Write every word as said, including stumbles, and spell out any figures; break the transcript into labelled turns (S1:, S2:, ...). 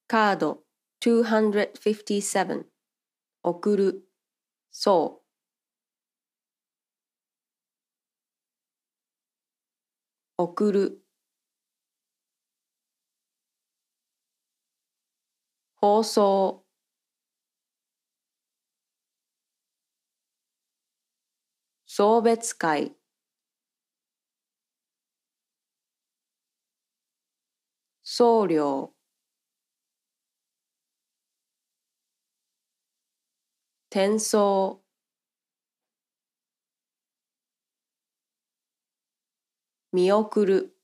S1: カードにひゃくごじゅうなな送るそう送る放送送別会送料転送見送る